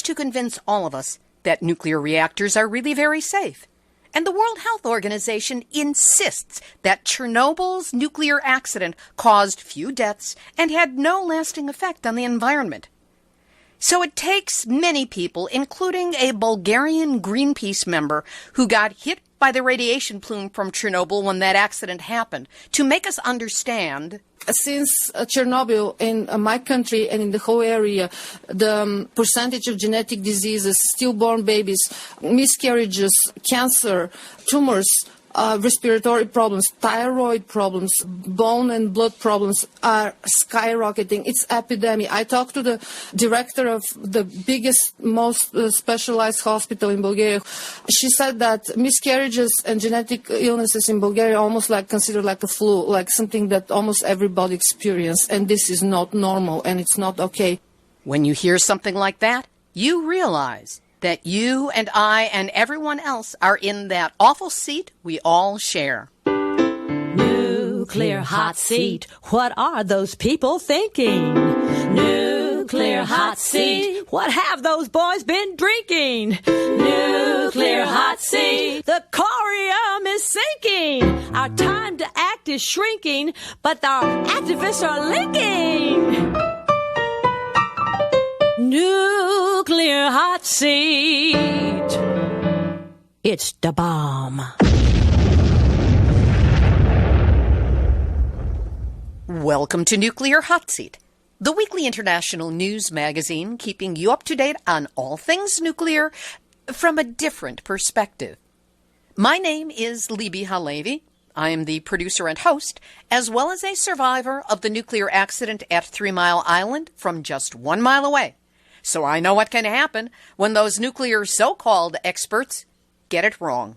to convince all of us that nuclear reactors are really very safe. And the World Health Organization insists that Chernobyl's nuclear accident caused few deaths and had no lasting effect on the environment. So it takes many people, including a Bulgarian Greenpeace member who got hit by the radiation plume from Chernobyl when that accident happened, to make us understand. Since Chernobyl, in my country and in the whole area, the percentage of genetic diseases, stillborn babies, miscarriages, cancer, tumors, respiratory problems, thyroid problems, bone and blood problems are skyrocketing. It's epidemic. I talked to the director of the biggest, most specialized hospital in Bulgaria. She said that miscarriages and genetic illnesses in Bulgaria are almost like considered like a flu, like something that almost everybody experiences, and this is not normal and it's not okay. When you hear something like that, you realize that you and I and everyone else are in that awful seat we all share. Nuclear hot seat. What are those people thinking? Nuclear hot seat. What have those boys been drinking? Nuclear hot seat. The corium is sinking. Our time to act is shrinking, but our activists are linking. Nuclear hot seat. It's the bomb. Welcome to Nuclear Hot Seat, the weekly international news magazine keeping you up to date on all things nuclear from a different perspective. My name is Libbe HaLevy. I am the producer and host, as well as a survivor of the nuclear accident at 3 Mile Island from just 1 mile away. So I know what can happen when those nuclear so-called experts get it wrong.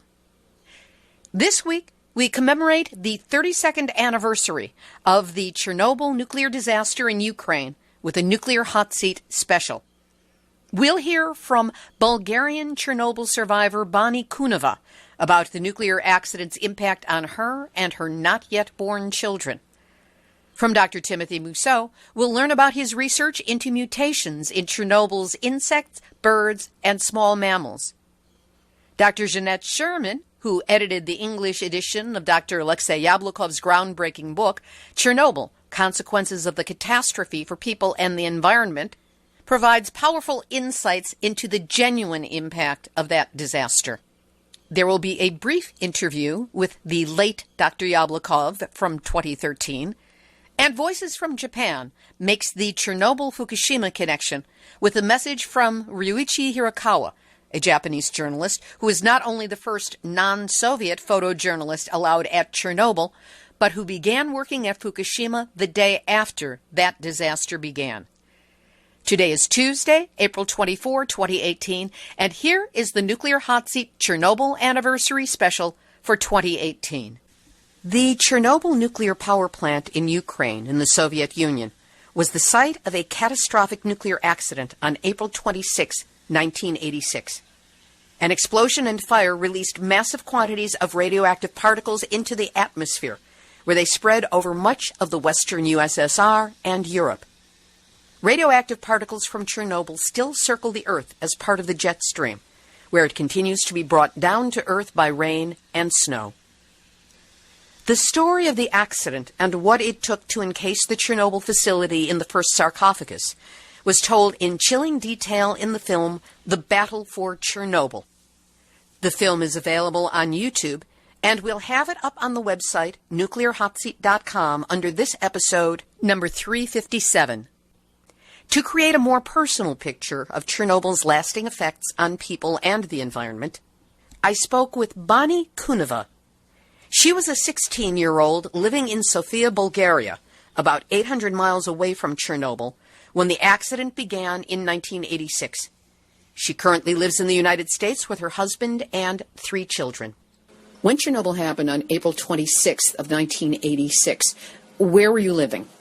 This week, we commemorate the 32nd anniversary of the Chernobyl nuclear disaster in Ukraine with a Nuclear Hot Seat special. We'll hear from Bulgarian Chernobyl survivor Bani Kuneva about the nuclear accident's impact on her and her not-yet-born children. From Dr. Timothy Mousseau, we'll learn about his research into mutations in Chernobyl's insects, birds, and small mammals. Dr. Jeanette Sherman, who edited the English edition of Dr. Alexei Yablokov's groundbreaking book, Chernobyl, Consequences of the Catastrophe for People and the Environment, provides powerful insights into the genuine impact of that disaster. There will be a brief interview with the late Dr. Yablokov from 2013, and Voices from Japan makes the Chernobyl-Fukushima connection with a message from Ryuichi Hirakawa, a Japanese journalist who is not only the first non-Soviet photojournalist allowed at Chernobyl, but who began working at Fukushima the day after that disaster began. Today is Tuesday, April 24, 2018, and here is the Nuclear Hot Seat Chernobyl Anniversary Special for 2018. The Chernobyl nuclear power plant in Ukraine, in the Soviet Union, was the site of a catastrophic nuclear accident on April 26, 1986. An explosion and fire released massive quantities of radioactive particles into the atmosphere, where they spread over much of the western USSR and Europe. Radioactive particles from Chernobyl still circle the Earth as part of the jet stream, where it continues to be brought down to Earth by rain and snow. The story of the accident and what it took to encase the Chernobyl facility in the first sarcophagus was told in chilling detail in the film The Battle for Chernobyl. The film is available on YouTube, and we'll have it up on the website nuclearhotseat.com under this episode, number 357. To create a more personal picture of Chernobyl's lasting effects on people and the environment, I spoke with Bani Kuneva. She was a 16-year-old living in Sofia, Bulgaria, about 800 miles away from Chernobyl, when the accident began in 1986. She currently lives in the United States with her husband and 3 children. When Chernobyl happened on April 26th of 1986, where were you living?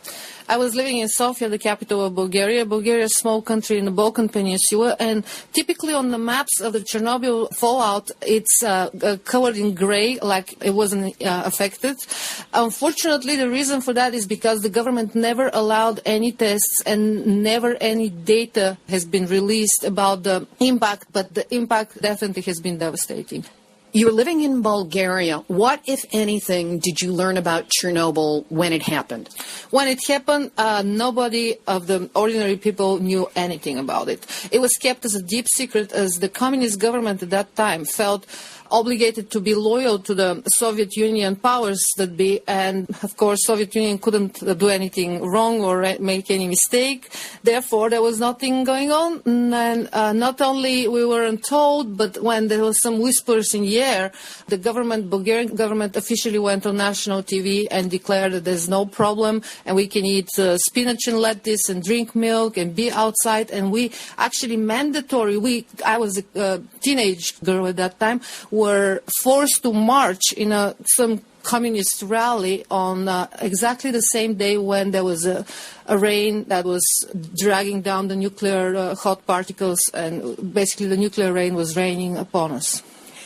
I was living in Sofia, the capital of Bulgaria. Bulgaria is a small country in the Balkan Peninsula, and typically on the maps of the Chernobyl fallout, it's colored in gray, like it wasn't affected. Unfortunately, the reason for that is because the government never allowed any tests and never any data has been released about the impact, but the impact definitely has been devastating. You were living in Bulgaria. What, if anything, did you learn about Chernobyl when it happened? When it happened, nobody of the ordinary people knew anything about it. It was kept as a deep secret, as the communist government at that time felt obligated to be loyal to the Soviet Union powers that be, and of course Soviet Union couldn't do anything wrong or make any mistake. Therefore, there was nothing going on, and not only we weren't told, but when there was some whispers in the air, the government, Bulgarian government, officially went on national TV and declared that there's no problem, and we can eat spinach and lettuce and drink milk and be outside, and we actually mandatory. I was a teenage girl at that time. Were forced to march in some communist rally on exactly the same day when there was a rain that was dragging down the nuclear hot particles, and basically the nuclear rain was raining upon us.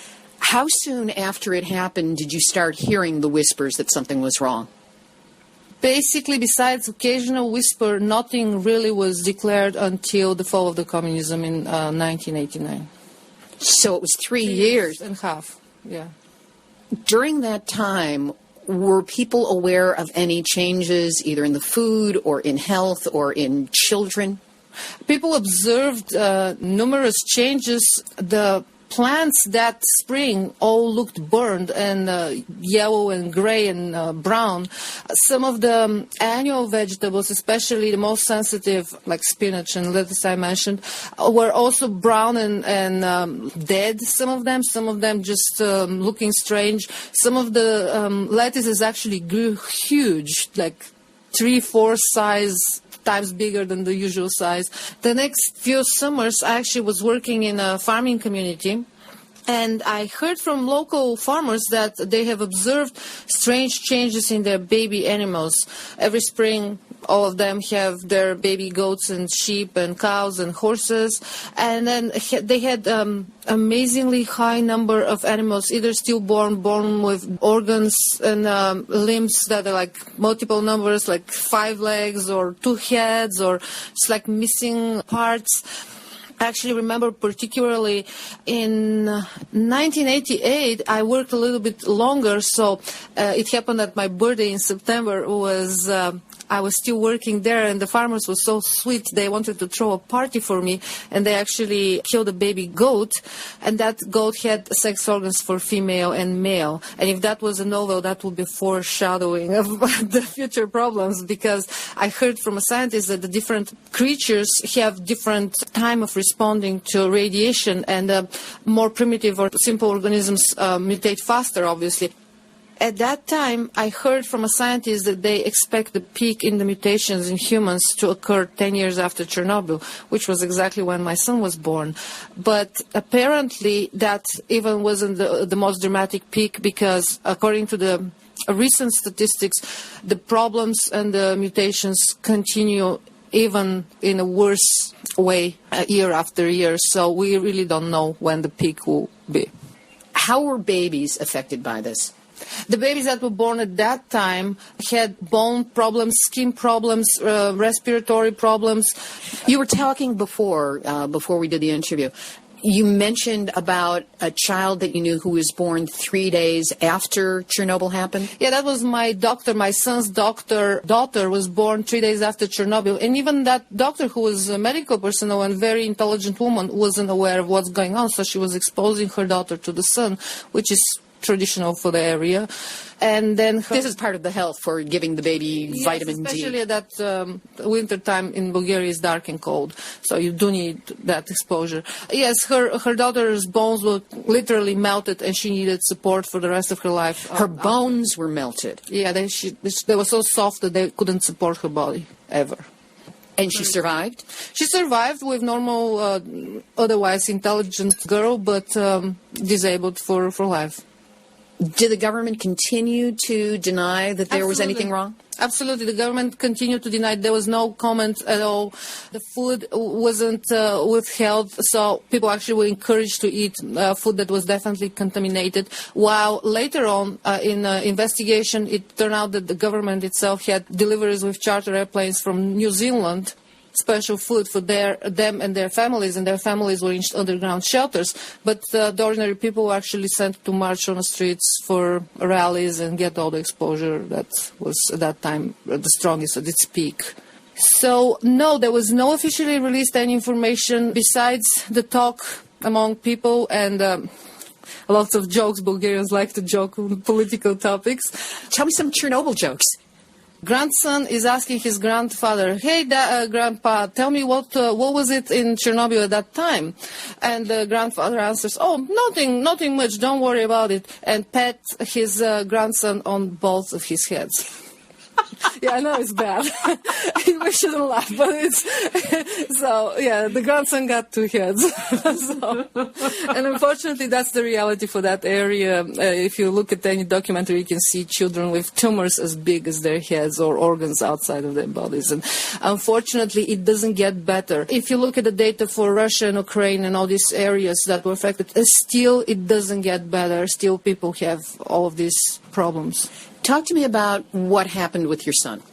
How soon after it happened did you start hearing the whispers that something was wrong? Basically, besides occasional whisper, nothing really was declared until the fall of the communism in 1989. So it was 3 years and a half, yeah. During that time, were people aware of any changes either in the food or in health or in children? People observed numerous changes. The plants that spring all looked burned and yellow and gray and brown. Some of the annual vegetables, especially the most sensitive, like spinach and lettuce I mentioned, were also brown and dead, some of them just looking strange. Some of the lettuces actually grew huge, like 3-4 times bigger than the usual size. The next few summers, I actually was working in a farming community, and I heard from local farmers that they have observed strange changes in their baby animals. Every spring, all of them have their baby goats and sheep and cows and horses, and then they had amazingly high number of animals, either stillborn, born with organs and limbs that are like multiple numbers, like 5 legs or 2 heads, or it's like missing parts. I actually remember particularly in 1988, I worked a little bit longer, so it happened that my birthday in September was I was still working there, and the farmers were so sweet. They wanted to throw a party for me, and they actually killed a baby goat, and that goat had sex organs for female and male. And if that was a novel, that would be foreshadowing of the future problems, because I heard from a scientist that the different creatures have different time of responding to radiation, and more primitive or simple organisms mutate faster, obviously. At that time, I heard from a scientist that they expect the peak in the mutations in humans to occur 10 years after Chernobyl, which was exactly when my son was born. But apparently that even wasn't the most dramatic peak, because according to the recent statistics, the problems and the mutations continue even in a worse way year after year. So we really don't know when the peak will be. How were babies affected by this? The babies that were born at that time had bone problems, skin problems, respiratory problems. You were talking before we did the interview. You mentioned about a child that you knew who was born 3 days after Chernobyl happened? Yeah, that was my doctor. My son's daughter was born 3 days after Chernobyl. And even that doctor, who was a medical personnel and very intelligent woman, wasn't aware of what's going on. So she was exposing her daughter to the sun, which is traditional for the area. And then this is part of the health for giving the baby vitamin D. Especially at that winter time in Bulgaria is dark and cold, so you do need that exposure. Yes, her daughter's bones were literally melted, and she needed support for the rest of her life. Her bones were melted? Yeah, they were so soft that they couldn't support her body ever. And she survived? She survived with normal, otherwise intelligent girl, but disabled for life. Did the government continue to deny that there was anything wrong? Absolutely. The government continued to deny. There was no comment at all. The food wasn't withheld, so people actually were encouraged to eat food that was definitely contaminated. While later on in investigation, it turned out that the government itself had deliveries with charter airplanes from New Zealand, special food for them and their families were in underground shelters. But the ordinary people were actually sent to march on the streets for rallies and get all the exposure that was at that time the strongest at its peak. So, no, there was no officially released any information besides the talk among people and lots of jokes. Bulgarians like to joke on political topics. Tell me some Chernobyl jokes. Grandson is asking his grandfather, "Hey, Grandpa, tell me what was it in Chernobyl at that time?" And the grandfather answers, "Oh, nothing much. Don't worry about it," and pats his grandson on both of his heads. Yeah, I know it's bad. We shouldn't laugh, but it's so. Yeah, the grandson got two heads, and unfortunately, that's the reality for that area. If you look at any documentary, you can see children with tumors as big as their heads or organs outside of their bodies, and unfortunately, it doesn't get better. If you look at the data for Russia and Ukraine and all these areas that were affected, still it doesn't get better. Still, people have all of these problems. Talk to me about what happened with your son.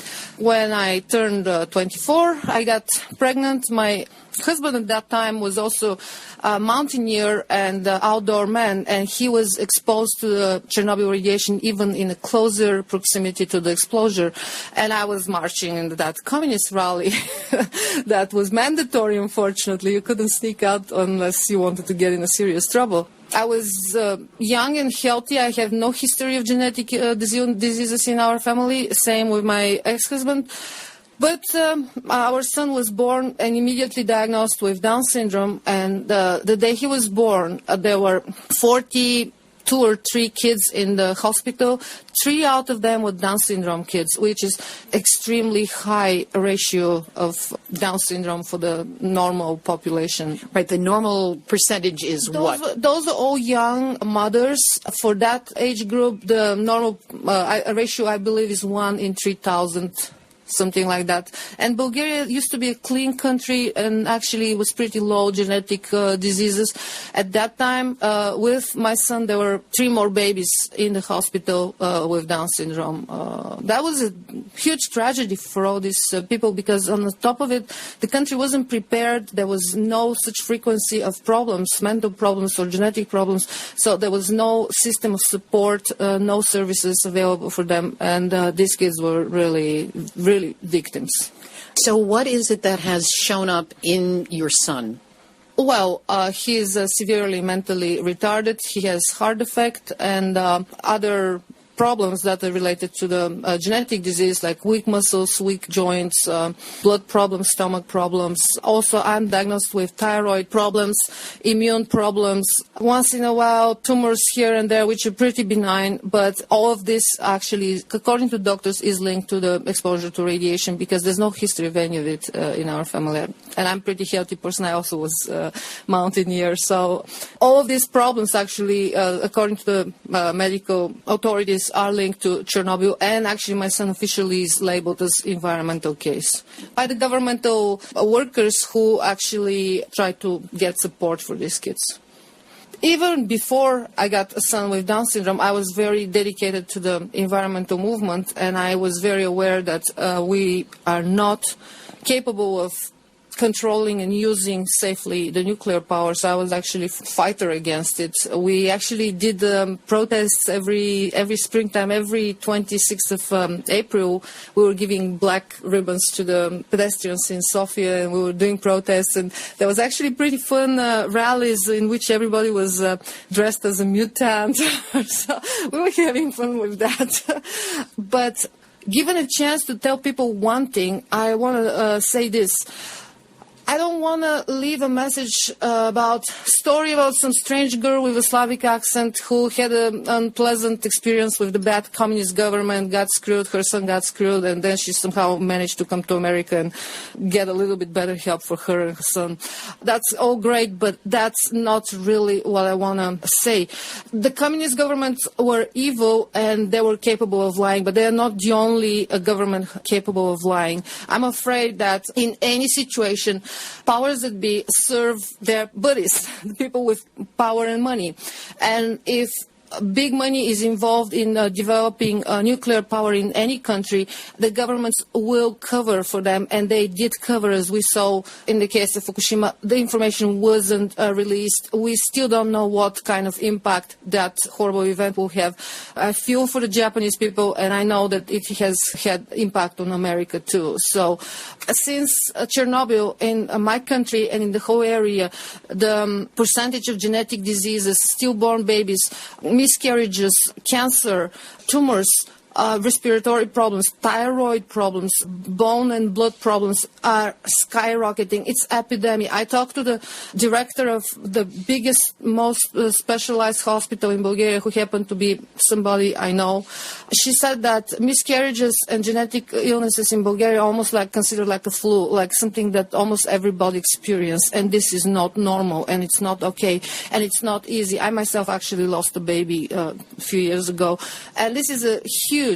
When I turned 24, I got pregnant. My husband at that time was also a mountaineer and outdoor man, and he was exposed to the Chernobyl radiation even in a closer proximity to the explosion. And I was marching in that communist rally that was mandatory, unfortunately. You couldn't sneak out unless you wanted to get in serious trouble. I was young and healthy. I have no history of genetic diseases in our family. Same with my ex-husband. But our son was born and immediately diagnosed with Down syndrome. And the day he was born, there were 42 or 3 kids in the hospital. 3 out of them were Down syndrome kids, which is extremely high ratio of Down syndrome for the normal population. Right, the normal percentage is what? Those are all young mothers. For that age group, the normal ratio, I believe, is 1 in 3,000. Something like that. And Bulgaria used to be a clean country and actually was pretty low genetic diseases. At that time, with my son, there were 3 more babies in the hospital with Down syndrome. That was a huge tragedy for all these people because on the top of it, the country wasn't prepared. There was no such frequency of problems, mental problems or genetic problems. So there was no system of support, no services available for them. And these kids were really victims. So what is it that has shown up in your son? Well, he is severely mentally retarded. He has heart defect and other problems that are related to the genetic disease, like weak muscles, weak joints, blood problems, stomach problems. Also, I'm diagnosed with thyroid problems, immune problems. Once in a while, tumors here and there, which are pretty benign. But all of this actually, according to doctors, is linked to the exposure to radiation because there's no history of any of it in our family. And I'm a pretty healthy person. I also was a mountaineer. So all of these problems actually, according to the medical authorities, are linked to Chernobyl, and actually my son officially is labeled as environmental case by the governmental workers who actually try to get support for these kids. Even before I got a son with Down syndrome, I was very dedicated to the environmental movement, and I was very aware that we are not capable of controlling and using safely the nuclear power. So I was actually a fighter against it. We actually did protests every springtime, every 26th of April. We were giving black ribbons to the pedestrians in Sofia, and we were doing protests. And there was actually pretty fun rallies in which everybody was dressed as a mutant. So we were having fun with that. But given a chance to tell people one thing, I want to say this. I don't want to leave a message about some strange girl with a Slavic accent who had an unpleasant experience with the bad communist government, got screwed, her son got screwed, and then she somehow managed to come to America and get a little bit better help for her and her son. That's all great, but that's not really what I want to say. The communist governments were evil and they were capable of lying, but they are not the only government capable of lying. I'm afraid that in any situation, powers that be serve their buddies, the people with power and money. And if big money is involved in developing nuclear power in any country, the governments will cover for them, and they did cover, as we saw in the case of Fukushima. The information wasn't released. We still don't know what kind of impact that horrible event will have. I feel for the Japanese people, and I know that it has had impact on America too. So since Chernobyl, in my country and in the whole area, the percentage of genetic diseases, stillborn babies, miscarriages, cancer, tumors, respiratory problems, thyroid problems, bone and blood problems are skyrocketing. It's epidemic. I talked to the director of the biggest, most specialized hospital in Bulgaria, who happened to be somebody I know. She said that miscarriages and genetic illnesses in Bulgaria are almost like considered like a flu, like something that almost everybody experiences, and this is not normal, and it's not okay, and it's not easy. I myself actually lost a baby a few years ago, and this is a huge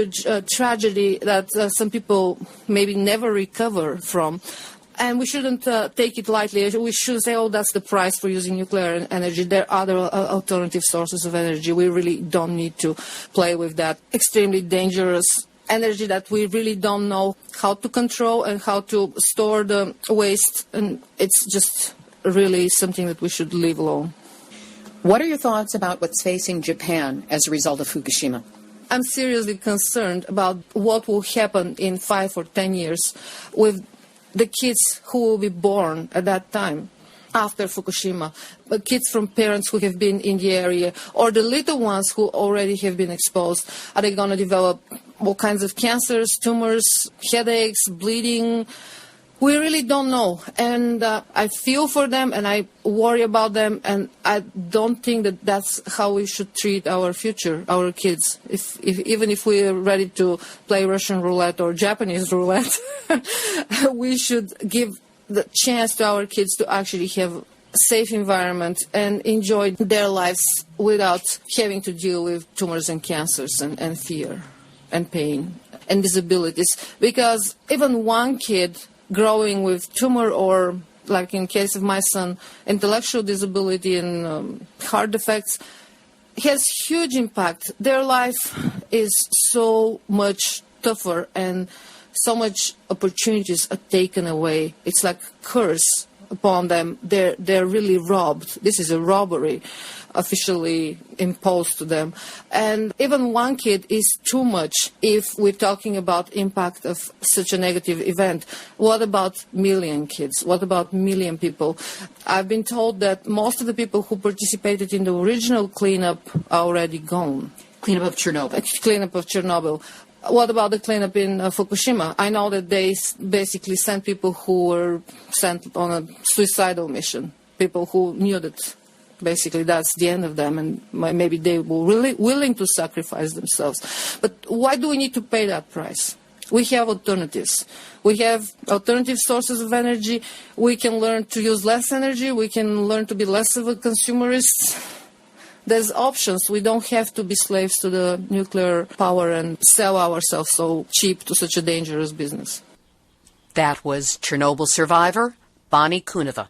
tragedy that some people maybe never recover from. And we shouldn't take it lightly. We should say, oh, that's the price for using nuclear energy. There are other alternative sources of energy. We really don't need to play with that extremely dangerous energy that we really don't know how to control and how to store the waste. And it's just really something that we should leave alone. What are your thoughts about what's facing Japan as a result of Fukushima? I'm seriously concerned about what will happen in 5 or 10 years with the kids who will be born at that time after Fukushima, kids from parents who have been in the area, or the little ones who already have been exposed. Are they going to develop all kinds of cancers, tumors, headaches, bleeding? We really don't know, and I feel for them, and I worry about them, and I don't think that that's how we should treat our future, our kids. Even if we're ready to play Russian roulette or Japanese roulette, we should give the chance to our kids to actually have a safe environment and enjoy their lives without having to deal with tumors and cancers and fear and pain and disabilities. Because even one kid growing with tumor or, like in case of my son, intellectual disability and heart defects, has huge impact. Their life is so much tougher and so much opportunities are taken away. It's like a curse upon them. They're really robbed. This is a robbery officially imposed to them. And even one kid is too much if we're talking about impact of such a negative event. What about million kids? What about million people? I've been told that most of the people who participated in the original cleanup are already gone. Cleanup of Chernobyl. Cleanup of Chernobyl. What about the cleanup in Fukushima? I know that they basically sent people who were sent on a suicidal mission, people who knew that basically that's the end of them, and maybe they were really willing to sacrifice themselves. But why do we need to pay that price? We have alternatives. We have alternative sources of energy. We can learn to use less energy. We can learn to be less of a consumerist. There's options. We don't have to be slaves to the nuclear power and sell ourselves so cheap to such a dangerous business. That was Chernobyl survivor Bonnie Kuneva.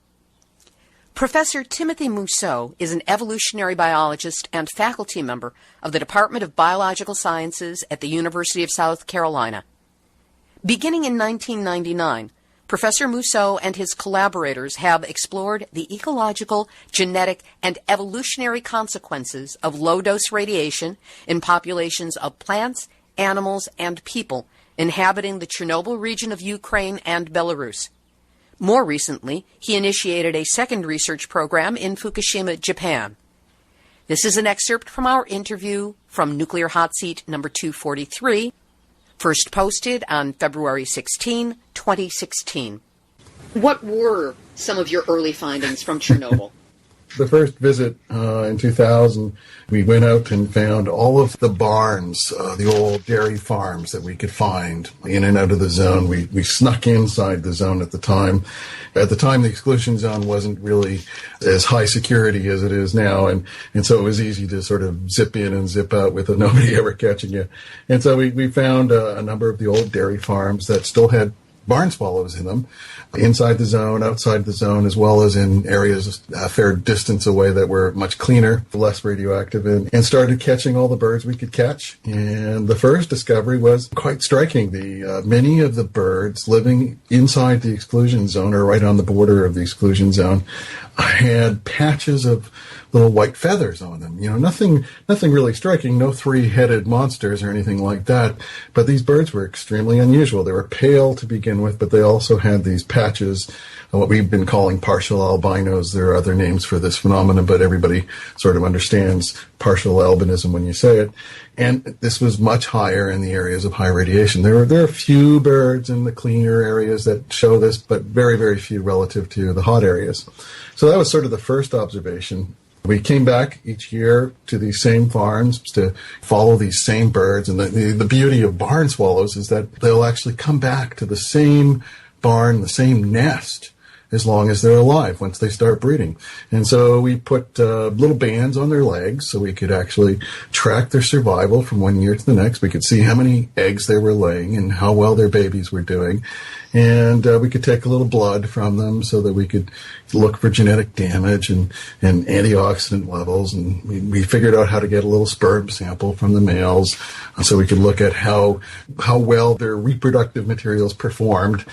Professor Timothy Mousseau is an evolutionary biologist and faculty member of the Department of Biological Sciences at the University of South Carolina. Beginning in 1999, Professor Mousseau and his collaborators have explored the ecological, genetic, and evolutionary consequences of low-dose radiation in populations of plants, animals, and people inhabiting the Chernobyl region of Ukraine and Belarus. More recently, he initiated a second research program in Fukushima, Japan. This is an excerpt from our interview from Nuclear Hot Seat number 243, first posted on February 16, 2016. What were some of your early findings from Chernobyl? The first visit in 2000, we went out and found all of the barns, the old dairy farms that we could find in and out of the zone. We snuck inside the zone at the time. At the time, the exclusion zone wasn't really as high security as it is now, and so it was easy to sort of zip in and zip out with nobody ever catching you. And so we found a number of the old dairy farms that still had barn swallows in them, inside the zone, outside the zone, as well as in areas a fair distance away that were much cleaner, less radioactive, and started catching all the birds we could catch. And the first discovery was quite striking. Many of the birds living inside the exclusion zone or right on the border of the exclusion zone had patches of little white feathers on them. Nothing really striking, no three-headed monsters or anything like that. But these birds were extremely unusual. They were pale to begin with, but they also had these patches, what we've been calling partial albinos. There are other names for this phenomenon, but everybody sort of understands partial albinism when you say it. And this was much higher in the areas of high radiation. There are a few birds in the cleaner areas that show this, but very, very few relative to the hot areas. So that was sort of the first observation. We came back each year to these same farms to follow these same birds. And the beauty of barn swallows is that they'll actually come back to the same barn, the same nest, as long as they're alive once they start breeding. And so we put little bands on their legs so we could actually track their survival from one year to the next. We could see how many eggs they were laying and how well their babies were doing. And we could take a little blood from them so that we could look for genetic damage and antioxidant levels. And we figured out how to get a little sperm sample from the males so we could look at how well their reproductive materials performed.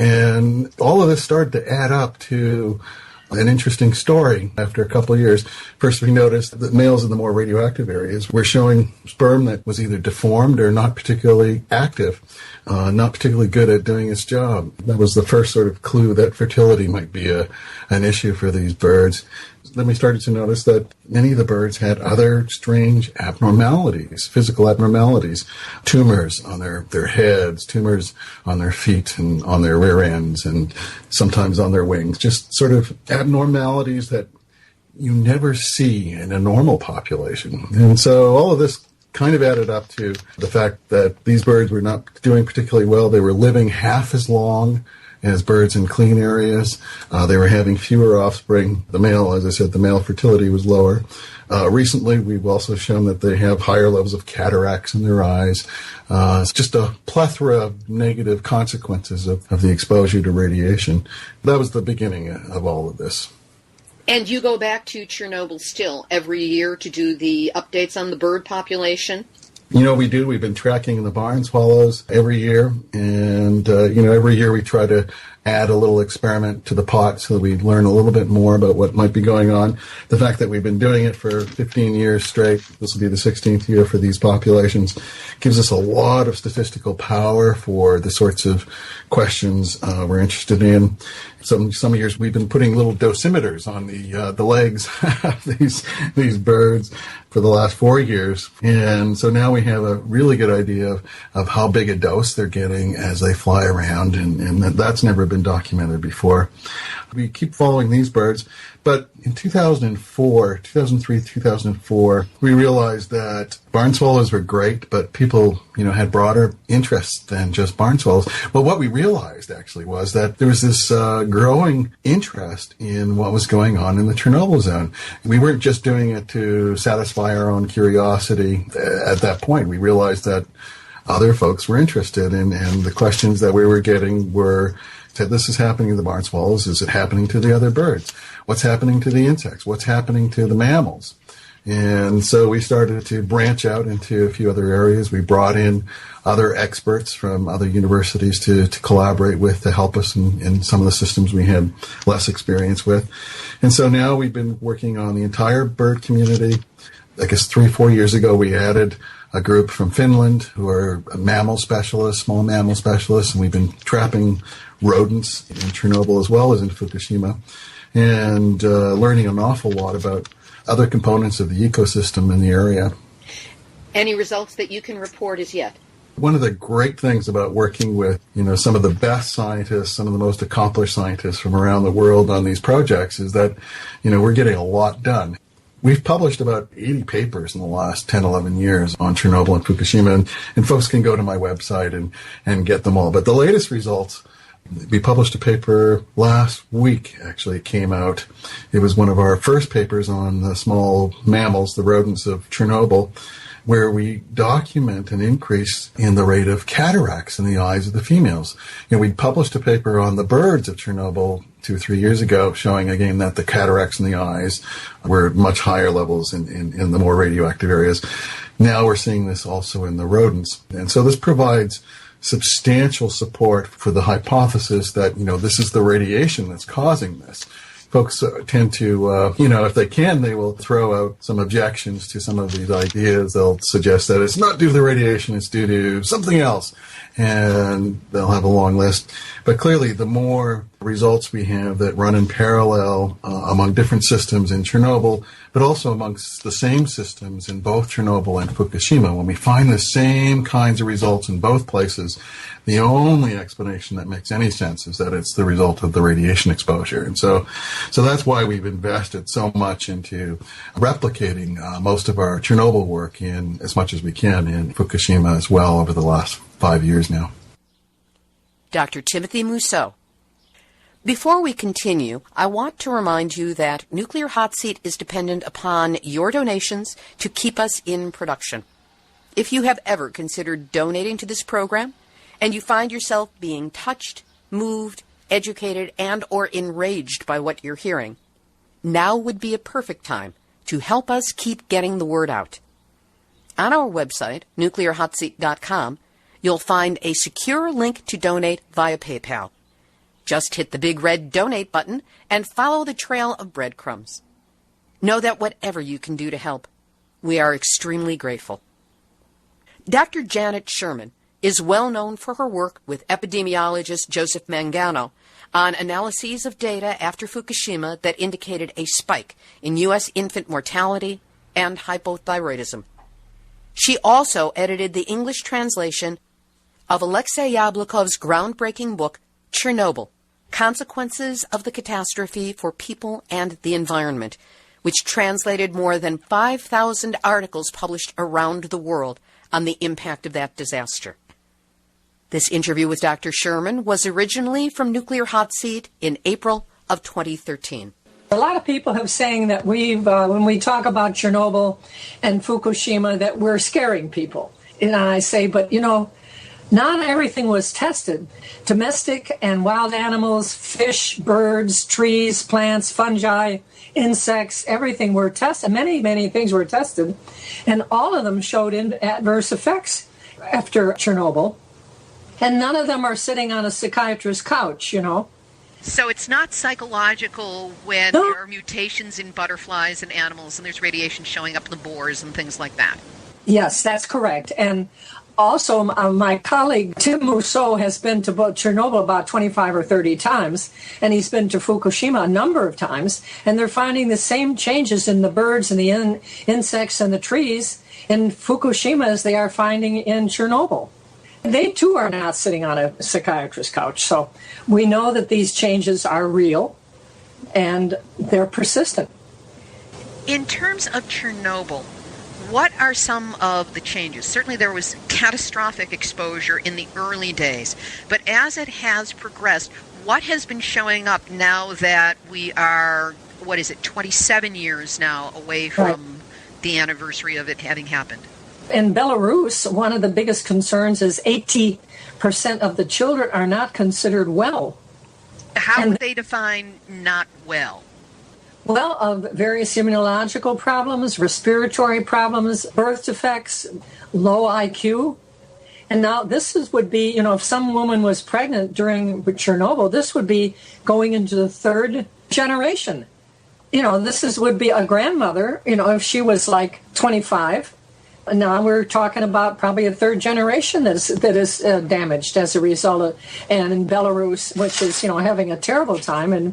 And all of this started to add up to an interesting story after a couple of years. First, we noticed that males in the more radioactive areas were showing sperm that was either deformed or not particularly active, not particularly good at doing its job. That was the first sort of clue that fertility might be an issue for these birds. Then we started to notice that many of the birds had other strange abnormalities, physical abnormalities, tumors on their heads, tumors on their feet and on their rear ends, and sometimes on their wings, just sort of abnormalities that you never see in a normal population. And so all of this kind of added up to the fact that these birds were not doing particularly well. They were living half as long as birds in clean areas. They were having fewer offspring. The male, as I said, the male fertility was lower. Recently, we've also shown that they have higher levels of cataracts in their eyes. It's just a plethora of negative consequences of the exposure to radiation. That was the beginning of all of this. And you go back to Chernobyl still every year to do the updates on the bird population? We do. We've been tracking the barn swallows every year. And, every year we try to add a little experiment to the pot so that we learn a little bit more about what might be going on. The fact that we've been doing it for 15 years straight, this will be the 16th year for these populations, gives us a lot of statistical power for the sorts of questions we're interested in. Some years we've been putting little dosimeters on the legs of these birds for the last 4 years. And so now we have a really good idea of how big a dose they're getting as they fly around, and that's never been documented before. We keep following these birds, but in 2003, 2004, we realized that barn swallows were great, but people, had broader interests than just barn swallows. Well, what we realized actually was that there was this growing interest in what was going on in the Chernobyl zone. We weren't just doing it to satisfy our own curiosity at that point. We realized that other folks were interested, and the questions that we were getting were, this is happening to the barn swallows. Is it happening to the other birds? What's happening to the insects? What's happening to the mammals? And so we started to branch out into a few other areas. We brought in other experts from other universities to collaborate with, to help us in some of the systems we had less experience with. And so now we've been working on the entire bird community. I guess 3-4 years ago, we added a group from Finland who are mammal specialists, small mammal specialists, and we've been trapping rodents in Chernobyl as well as in Fukushima, and learning an awful lot about other components of the ecosystem in the area. Any results that you can report as yet? One of the great things about working with, some of the best scientists, some of the most accomplished scientists from around the world on these projects is that, we're getting a lot done. We've published about 80 papers in the last 10, 11 years on Chernobyl and Fukushima, and folks can go to my website and get them all. But the latest results, we published a paper last week, actually. It came out. It was one of our first papers on the small mammals, the rodents of Chernobyl, where we document an increase in the rate of cataracts in the eyes of the females. We published a paper on the birds of Chernobyl 2 or 3 years ago, showing again that the cataracts in the eyes were at much higher levels in the more radioactive areas. Now we're seeing this also in the rodents. And so this provides substantial support for the hypothesis that, this is the radiation that's causing this. Folks tend to, if they can, they will throw out some objections to some of these ideas. They'll suggest that it's not due to the radiation, it's due to something else. And they'll have a long list. But clearly, the more results we have that run in parallel among different systems in Chernobyl, but also amongst the same systems in both Chernobyl and Fukushima, when we find the same kinds of results in both places, the only explanation that makes any sense is that it's the result of the radiation exposure. And so that's why we've invested so much into replicating most of our Chernobyl work in as much as we can in Fukushima as well over the last 5 years now. Dr. Timothy Mousseau. Before we continue, I want to remind you that Nuclear Hot Seat is dependent upon your donations to keep us in production. If you have ever considered donating to this program, and you find yourself being touched, moved, educated, and or enraged by what you're hearing, now would be a perfect time to help us keep getting the word out. On our website, nuclearhotseat.com, you'll find a secure link to donate via PayPal. Just hit the big red donate button and follow the trail of breadcrumbs. Know that whatever you can do to help, we are extremely grateful. Dr. Janet Sherman is well known for her work with epidemiologist Joseph Mangano on analyses of data after Fukushima that indicated a spike in U.S. infant mortality and hypothyroidism. She also edited the English translation of Alexei Yablokov's groundbreaking book, Chernobyl, Consequences of the Catastrophe for People and the Environment, which translated more than 5,000 articles published around the world on the impact of that disaster. This interview with Dr. Sherman was originally from Nuclear Hot Seat in April of 2013. A lot of people have saying that when we talk about Chernobyl and Fukushima, that we're scaring people. And I say, but not everything was tested. Domestic and wild animals, fish, birds, trees, plants, fungi, insects, everything were tested. Many, many things were tested. And all of them showed adverse effects after Chernobyl. And none of them are sitting on a psychiatrist's couch, So it's not psychological when there are mutations in butterflies and animals and there's radiation showing up in the boars and things like that. Yes, that's correct. And also, my colleague Tim Mousseau has been to Chernobyl about 25 or 30 times, and he's been to Fukushima a number of times, and they're finding the same changes in the birds and the insects and the trees in Fukushima as they are finding in Chernobyl. They, too, are not sitting on a psychiatrist's couch. So we know that these changes are real, and they're persistent. In terms of Chernobyl, what are some of the changes? Certainly there was catastrophic exposure in the early days, but as it has progressed, what has been showing up now that we are, 27 years now away from the anniversary of it having happened? In Belarus, one of the biggest concerns is 80% of the children are not considered well. How would they define not well? Well, of various immunological problems, respiratory problems, birth defects, low IQ. And now would be, if some woman was pregnant during Chernobyl, this would be going into the third generation. This would be a grandmother, if she was like 25. Now we're talking about probably a third generation that is damaged as a result of, and in Belarus, which is, having a terrible time, and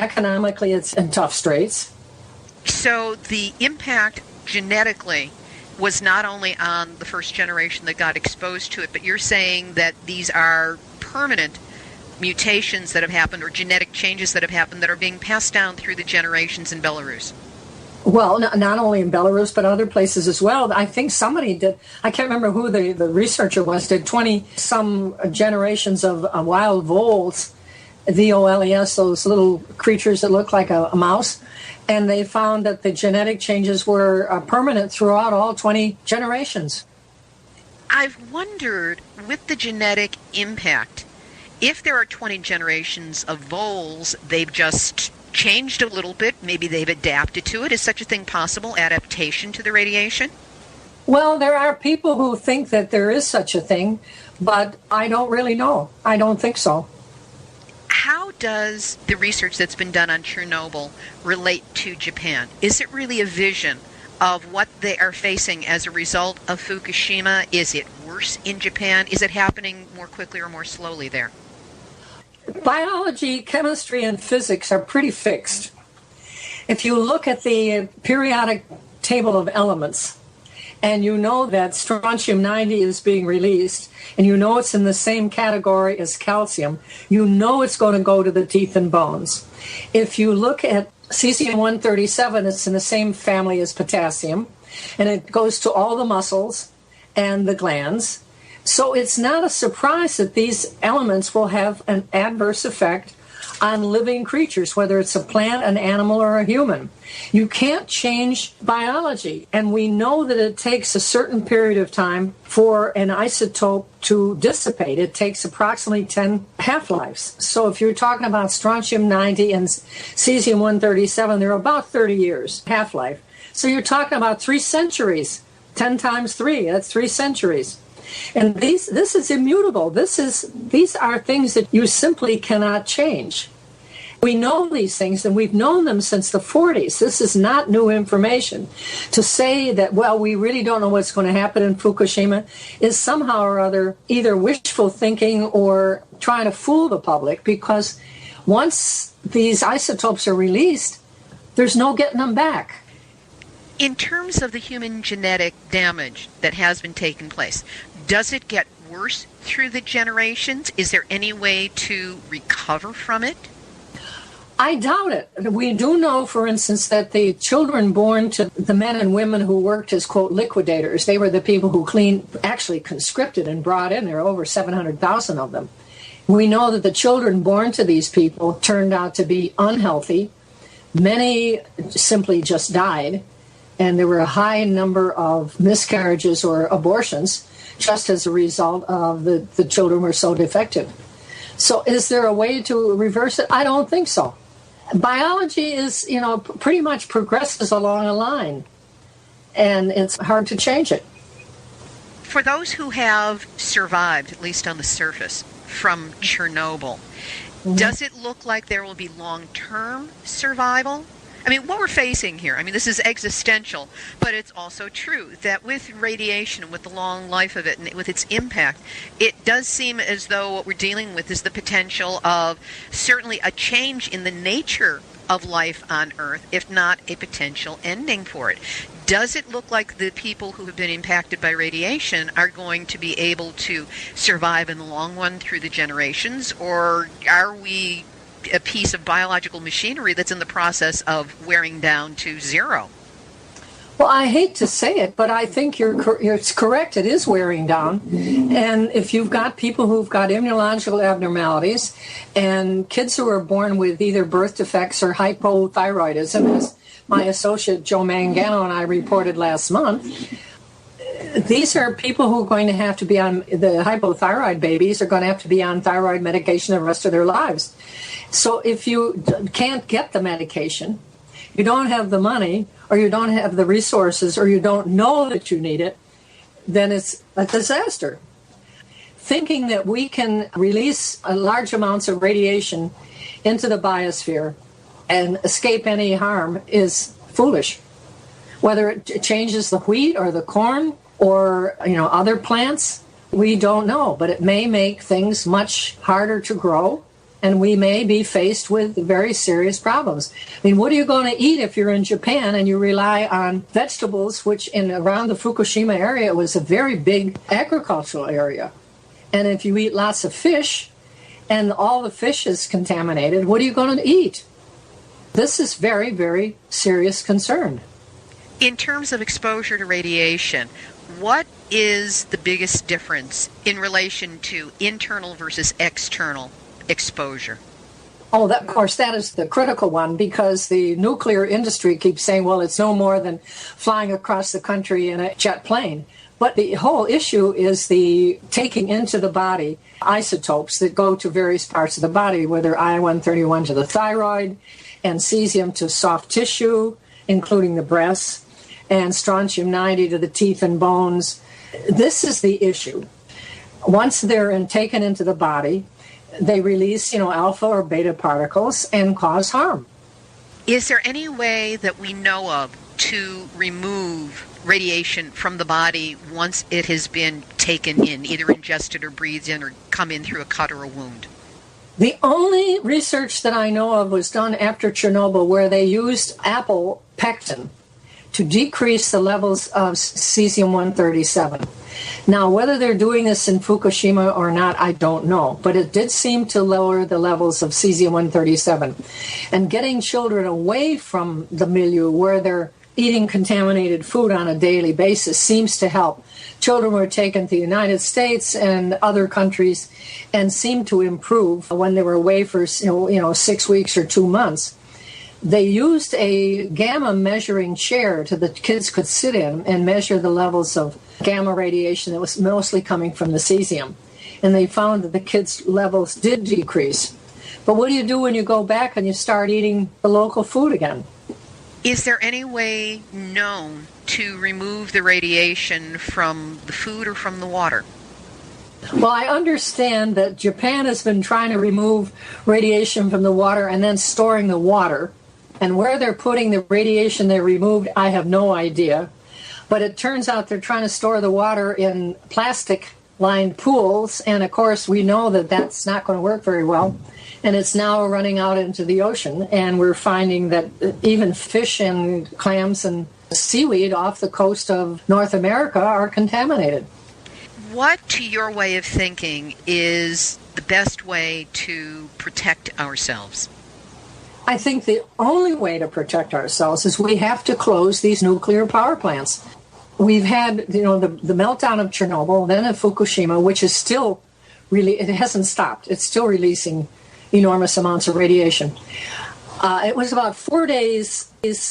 economically it's in tough straits. So the impact genetically was not only on the first generation that got exposed to it, but you're saying that these are permanent mutations that have happened or genetic changes that have happened that are being passed down through the generations in Belarus. Well, not only in Belarus, but other places as well. I think somebody did, I can't remember who the researcher was, did 20-some generations of wild voles, VOLES, those little creatures that look like a mouse, and they found that the genetic changes were permanent throughout all 20 generations. I've wondered, with the genetic impact, if there are 20 generations of voles, they've just changed a little bit, maybe they've adapted to it. Is such a thing possible, adaptation to the radiation? Well, there are people who think that there is such a thing, but I don't really know. I don't think so. How does the research that's been done on Chernobyl relate to Japan? Is it really a vision of what they are facing as a result of Fukushima? Is it worse in Japan? Is it happening more quickly or more slowly there? Biology, chemistry, and physics are pretty fixed. If you look at the periodic table of elements, and you know that strontium-90 is being released, and you know it's in the same category as calcium, you know it's going to go to the teeth and bones. If you look at cesium-137, it's in the same family as potassium, and it goes to all the muscles and the glands. So it's not a surprise that these elements will have an adverse effect on living creatures, whether it's a plant, an animal, or a human. You can't change biology, and we know that it takes a certain period of time for an isotope to dissipate. It takes approximately 10 half-lives. So if you're talking about strontium-90 and cesium-137, they're about 30 years half-life. So you're talking about 3 centuries. 10 times 3, that's 3 centuries. And this is immutable. These are things that you simply cannot change. We know these things, and we've known them since the 40s. This is not new information. To say that, well, we really don't know what's going to happen in Fukushima is somehow or other either wishful thinking or trying to fool the public, because once these isotopes are released, there's no getting them back. In terms of the human genetic damage that has been taking place, does it get worse through the generations? Is there any way to recover from it? I doubt it. We do know, for instance, that the children born to the men and women who worked as, quote, liquidators, they were the people who actually conscripted and brought in. There are over 700,000 of them. We know that the children born to these people turned out to be unhealthy. Many simply just died. And there were a high number of miscarriages or abortions just as a result of the children were so defective. So is there a way to reverse it? I don't think so. Biology is, pretty much progresses along a line, and it's hard to change it. For those who have survived, at least on the surface, from Chernobyl, does it look like there will be long-term survival? I mean, what we're facing here, this is existential, but it's also true that with radiation, with the long life of it, and with its impact, it does seem as though what we're dealing with is the potential of certainly a change in the nature of life on Earth, if not a potential ending for it. Does it look like the people who have been impacted by radiation are going to be able to survive in the long run through the generations, or are we a piece of biological machinery that's in the process of wearing down to zero? Well, I hate to say it, but I think it's correct. It is wearing down. And if you've got people who've got immunological abnormalities and kids who are born with either birth defects or hypothyroidism, as my associate Joe Mangano and I reported last month, these are people who are going to have to be on, the hypothyroid babies are going to have to be on thyroid medication the rest of their lives. So if you can't get the medication, you don't have the money, or you don't have the resources, or you don't know that you need it, then it's a disaster. Thinking that we can release large amounts of radiation into the biosphere and escape any harm is foolish. Whether it changes the wheat or the corn or other plants, we don't know, but it may make things much harder to grow. and we may be faced with very serious problems. I mean, what are you going to eat if you're in Japan and you rely on vegetables, which around the Fukushima area was a very big agricultural area? And if you eat lots of fish and all the fish is contaminated, what are you going to eat? This is very, very serious concern. In terms of exposure to radiation, what is the biggest difference in relation to internal versus external exposure? Oh, of course, that is the critical one, because the nuclear industry keeps saying, well, it's no more than flying across the country in a jet plane. But the whole issue is the taking into the body isotopes that go to various parts of the body, whether I-131 to the thyroid and cesium to soft tissue, including the breasts, and strontium-90 to the teeth and bones. This is the issue. Once they're taken into the body, they release, alpha or beta particles and cause harm. Is there any way that we know of to remove radiation from the body once it has been taken in, either ingested or breathed in or come in through a cut or a wound? The only research that I know of was done after Chernobyl, where they used apple pectin to decrease the levels of cesium-137. Now, whether they're doing this in Fukushima or not, I don't know. But it did seem to lower the levels of cesium-137. And getting children away from the milieu where they're eating contaminated food on a daily basis seems to help. Children were taken to the United States and other countries and seemed to improve when they were away for 6 weeks or 2 months. They used a gamma measuring chair that the kids could sit in and measure the levels of gamma radiation that was mostly coming from the cesium. And they found that the kids' levels did decrease. But what do you do when you go back and you start eating the local food again? Is there any way known to remove the radiation from the food or from the water? Well, I understand that Japan has been trying to remove radiation from the water and then storing the water. And where they're putting the radiation they removed, I have no idea. But it turns out they're trying to store the water in plastic-lined pools. And, of course, we know that that's not going to work very well. And it's now running out into the ocean. And we're finding that even fish and clams and seaweed off the coast of North America are contaminated. What, to your way of thinking, is the best way to protect ourselves? I think the only way to protect ourselves is we have to close these nuclear power plants. We've had, the meltdown of Chernobyl, then of Fukushima, which is still really, it hasn't stopped. It's still releasing enormous amounts of radiation. It was about 4 days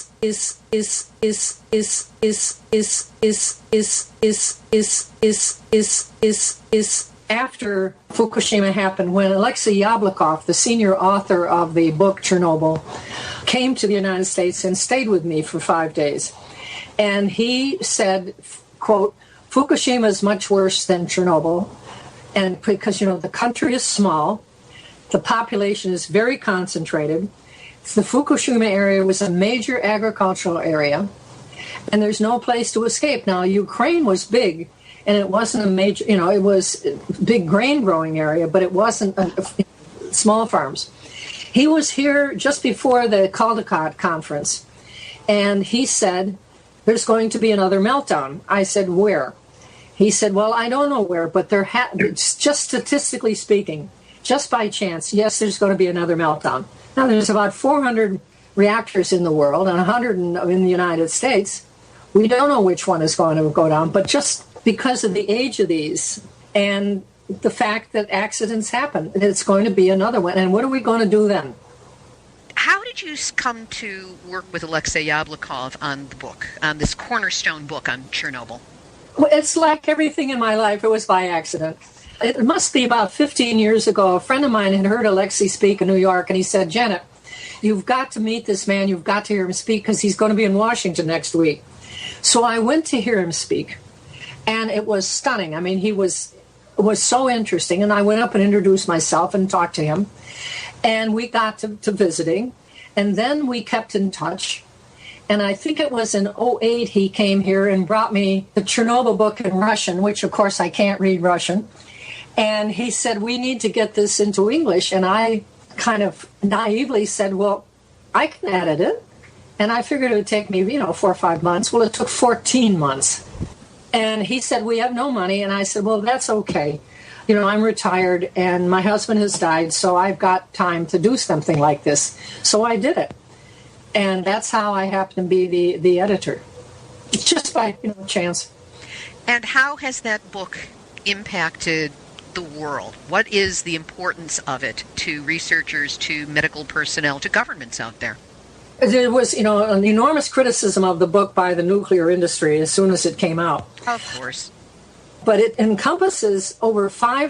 after Fukushima happened, when Alexei Yablokov, the senior author of the book Chernobyl, came to the United States and stayed with me for 5 days. And he said, quote, Fukushima is much worse than Chernobyl, and because, the country is small, the population is very concentrated. The Fukushima area was a major agricultural area, and there's no place to escape. Now, Ukraine was big, and it wasn't a major, it was a big grain growing area, but it wasn't small farms. He was here just before the Caldecott conference, and he said, there's going to be another meltdown. I said, where? He said, well, I don't know where, but just statistically speaking, just by chance, yes, there's going to be another meltdown. Now, there's about 400 reactors in the world and 100 in the United States. We don't know which one is going to go down, but just because of the age of these and the fact that accidents happen, it's going to be another one. And what are we going to do then? How did you come to work with Alexei Yablokov on the book, on this cornerstone book on Chernobyl? Well, it's like everything in my life. It was by accident. It must be about 15 years ago. A friend of mine had heard Alexei speak in New York, and he said, Janet, you've got to meet this man. You've got to hear him speak because he's going to be in Washington next week. So I went to hear him speak, and it was stunning. I mean, it was so interesting, and I went up and introduced myself and talked to him, and we got to visiting, and then we kept in touch. And I think it was in 2008 he came here and brought me the Chernobyl book in Russian, which, of course, I can't read Russian. And he said, we need to get this into English. And I kind of naively said, well, I can edit it. And I figured it would take me, 4 or 5 months. Well, it took 14 months. And he said, we have no money. And I said, well, that's okay. I'm retired and my husband has died, so I've got time to do something like this. So I did it. And that's how I happened to be the editor. Just by, chance. And how has that book impacted the world? What is the importance of it to researchers, to medical personnel, to governments out there? There was, an enormous criticism of the book by the nuclear industry as soon as it came out. Of course. But it encompasses over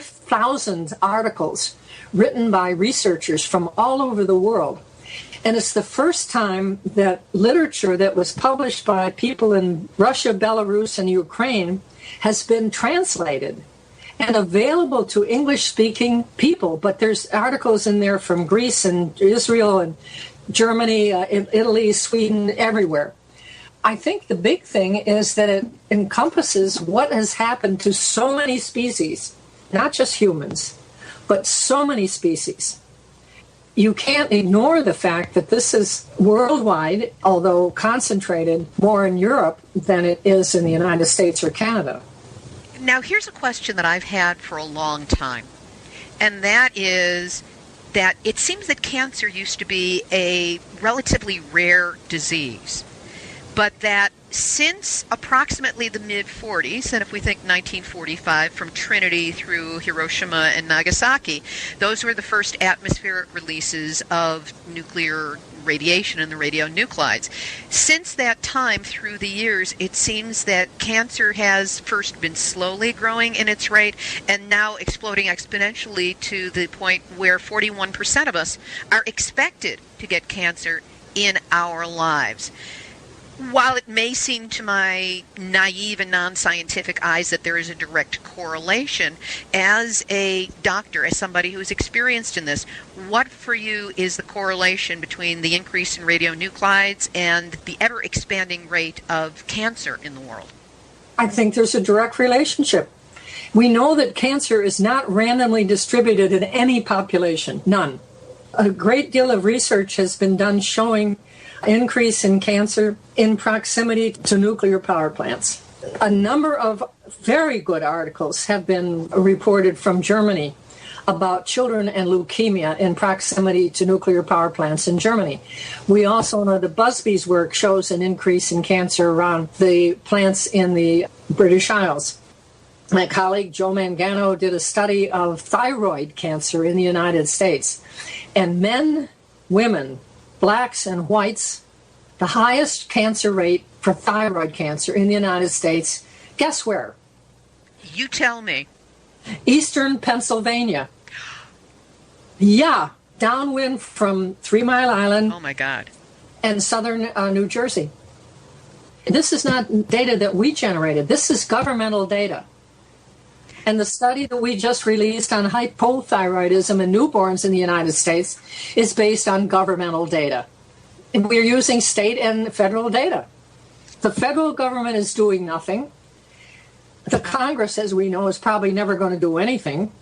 5,000 articles written by researchers from all over the world. And it's the first time that literature that was published by people in Russia, Belarus, and Ukraine has been translated and available to English-speaking people. But there's articles in there from Greece and Israel and Germany, Italy, Sweden, everywhere. I think the big thing is that it encompasses what has happened to so many species, not just humans, but so many species. You can't ignore the fact that this is worldwide, although concentrated more in Europe than it is in the United States or Canada. Now, here's a question that I've had for a long time, and that is that it seems that cancer used to be a relatively rare disease, but that since approximately the mid-40s, and if we think 1945 from Trinity through Hiroshima and Nagasaki, those were the first atmospheric releases of nuclear radiation and the radionuclides. Since that time, through the years, it seems that cancer has first been slowly growing in its rate and now exploding exponentially to the point where 41% of us are expected to get cancer in our lives. While it may seem to my naive and non-scientific eyes that there is a direct correlation, as a doctor, as somebody who's experienced in this, what for you is the correlation between the increase in radionuclides and the ever-expanding rate of cancer in the world? I think there's a direct relationship. We know that cancer is not randomly distributed in any population, none. A great deal of research has been done showing increase in cancer in proximity to nuclear power plants. A number of very good articles have been reported from Germany about children and leukemia in proximity to nuclear power plants in Germany. We also know that Busby's work shows an increase in cancer around the plants in the British Isles. My colleague Joe Mangano did a study of thyroid cancer in the United States. And men, women, blacks and whites, the highest cancer rate for thyroid cancer in the United States, guess where? You tell me. Eastern Pennsylvania. Yeah, downwind from 3 Mile Island. Oh my God. And southern New Jersey. This is not data that we generated. This is governmental data. And the study that we just released on hypothyroidism in newborns in the United States is based on governmental data. And we're using state and federal data. The federal government is doing nothing. The Congress, as we know, is probably never going to do anything.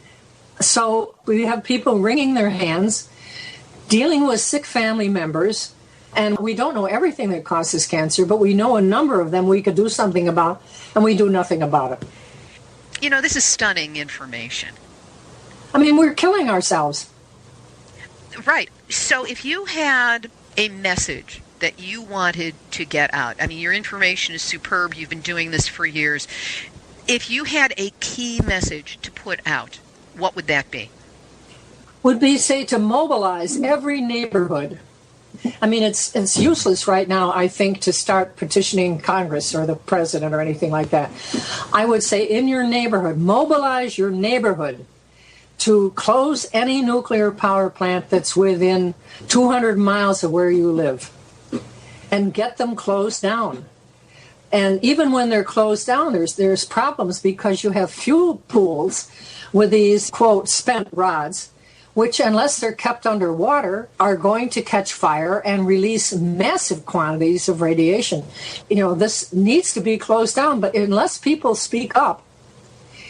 So we have people wringing their hands, dealing with sick family members, and we don't know everything that causes cancer, but we know a number of them we could do something about, and we do nothing about it. You know, this is stunning information. I mean, we're killing ourselves. Right. So if you had a message that you wanted to get out, I mean, your information is superb. You've been doing this for years. If you had a key message to put out, what would that be? Would be, say, to mobilize every neighborhood. I mean, it's useless right now, I think, to start petitioning Congress or the president or anything like that. I would say in your neighborhood, mobilize your neighborhood to close any nuclear power plant that's within 200 miles of where you live and get them closed down. And even when they're closed down, there's problems because you have fuel pools with these, quote, spent rods, which, unless they're kept underwater, are going to catch fire and release massive quantities of radiation. You know, this needs to be closed down, but unless people speak up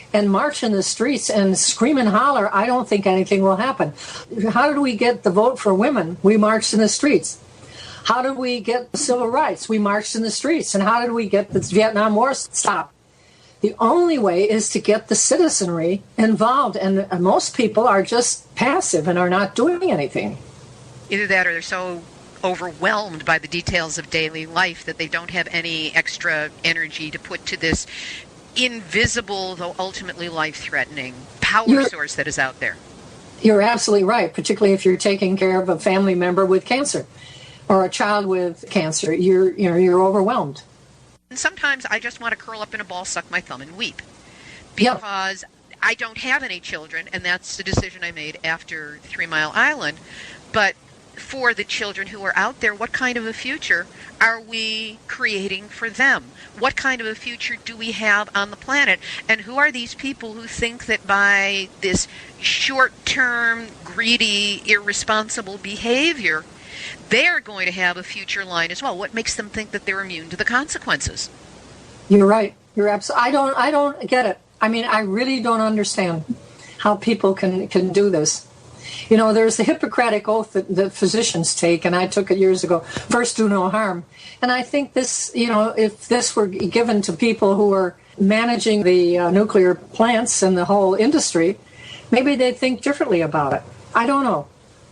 and march in the streets and scream and holler, I don't think anything will happen. How did we get the vote for women? We marched in the streets. How did we get civil rights? We marched in the streets. And how did we get the Vietnam War stopped? The only way is to get the citizenry involved, and most people are just passive and are not doing anything. Either that or they're so overwhelmed by the details of daily life that they don't have any extra energy to put to this invisible, though ultimately life-threatening power source that is out there. You're absolutely right, particularly if you're taking care of a family member with cancer or a child with cancer. You're overwhelmed. And sometimes I just want to curl up in a ball, suck my thumb, and weep because I don't have any children, and that's the decision I made after 3 Mile Island. But for the children who are out there, what kind of a future are we creating for them? What kind of a future do we have on the planet? And who are these people who think that by this short-term, greedy, irresponsible behavior, they're going to have a future line as well? What makes them think that they're immune to the consequences? You're right. You're absolutely. I don't get it. I mean, I really don't understand how people can do this. You know, there's the Hippocratic Oath that physicians take, and I took it years ago. First, do no harm. And I think this, if this were given to people who are managing the nuclear plants and the whole industry, maybe they'd think differently about it. I don't know.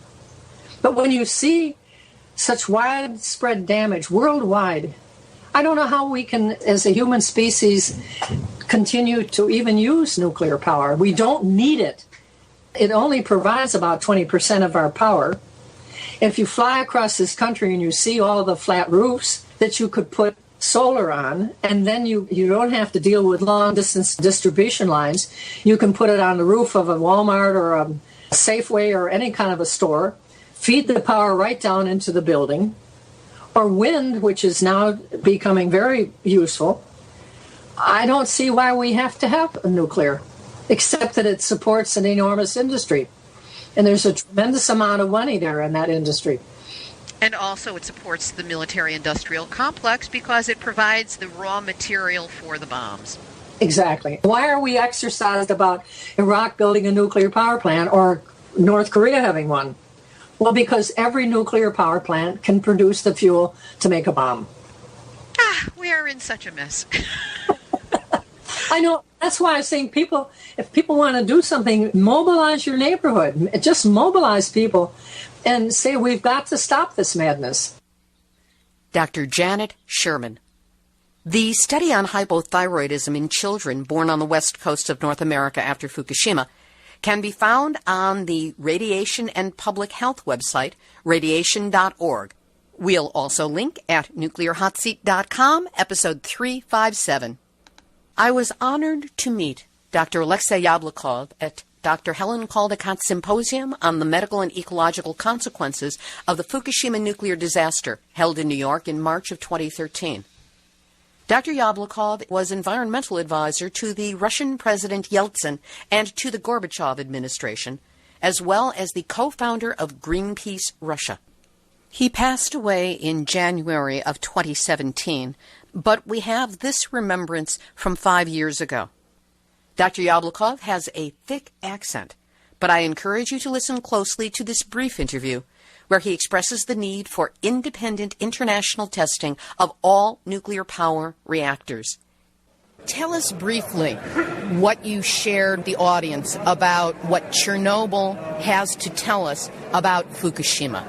But when you see such widespread damage worldwide, I don't know how we can, as a human species, continue to even use nuclear power. We don't need it. It only provides about 20% of our power. If you fly across this country and you see all the flat roofs that you could put solar on, and then you don't have to deal with long-distance distribution lines, you can put it on the roof of a Walmart or a Safeway or any kind of a store, feed the power right down into the building, or wind, which is now becoming very useful. I don't see why we have to have a nuclear, except that it supports an enormous industry. And there's a tremendous amount of money there in that industry. And also it supports the military-industrial complex because it provides the raw material for the bombs. Exactly. Why are we exercised about Iraq building a nuclear power plant or North Korea having one? Well, because every nuclear power plant can produce the fuel to make a bomb. We are in such a mess. I know. That's why I'm saying if people want to do something, mobilize your neighborhood. Just mobilize people and say, we've got to stop this madness. Dr. Janet Sherman. The study on hypothyroidism in children born on the west coast of North America after Fukushima can be found on the Radiation and Public Health website, radiation.org. We'll also link at nuclearhotseat.com, episode 357. I was honored to meet Dr. Alexey Yablokov at Dr. Helen Caldicott's Symposium on the Medical and Ecological Consequences of the Fukushima nuclear disaster, held in New York in March of 2013. Dr. Yablokov was environmental advisor to the Russian President Yeltsin and to the Gorbachev administration, as well as the co-founder of Greenpeace Russia. He passed away in January of 2017, but we have this remembrance from 5 years ago. Dr. Yablokov has a thick accent, but I encourage you to listen closely to this brief interview where he expresses the need for independent international testing of all nuclear power reactors. Tell us briefly what you shared the audience about what Chernobyl has to tell us about Fukushima.